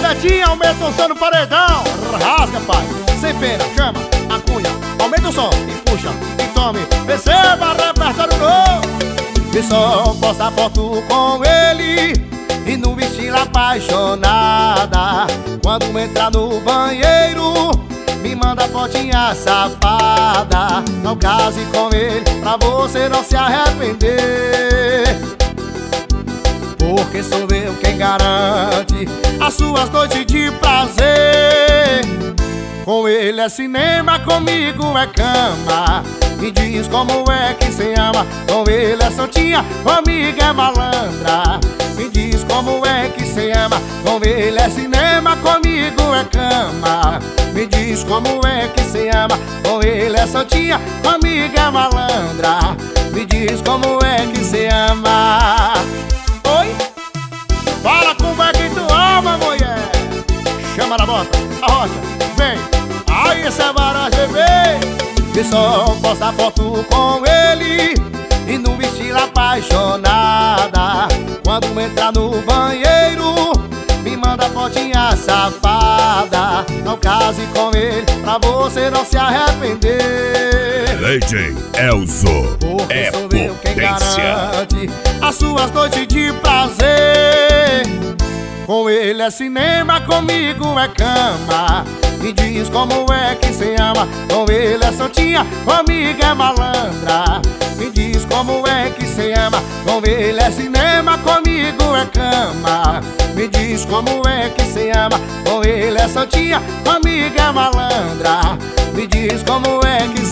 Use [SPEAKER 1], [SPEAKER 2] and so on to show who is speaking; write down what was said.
[SPEAKER 1] Betinha, aumenta o som no paredão. Rasga, pai, sem pena, chama a cunha. Aumenta o som e puxa, e tome. Receba repertório novo. E só posta foto com ele e no estilo apaixonada. Quando entrar no banheiro, me manda fotinha safada. Não case com ele pra você não se arrepender, porque sou eu quem garante as suas noites de prazer. Com ele é cinema, comigo é cama. Me diz como é que cê ama. Com ele é santinha, comigo é malandra. Me diz como é que cê ama. Com ele é cinema, comigo é cama. Me diz como é que cê ama. Com ele é santinha, comigo é malandra. Me diz como é que cê ama. Oi? Fala como é que tu ama, mulher. Chama na bota, a rocha, vem. Aí cê vai receber. E só posta foto com ele e no estilo apaixonada. Quando entrar no banheiro, me manda fotinha safada. Não case com ele pra você não se arrepender,
[SPEAKER 2] DJ Elzo é
[SPEAKER 1] sou eu quem
[SPEAKER 2] potência.
[SPEAKER 1] garante as suas noites de prazer. Com ele é cinema, comigo é cama. Me diz como é que cê ama. Com ele é santinha, comigo é malandra. Me diz como é que cê ama. Com ele é cinema, comigo é cama. Me diz como é que cê ama. Com ele é santinha, comigo é malandra. Me diz como é que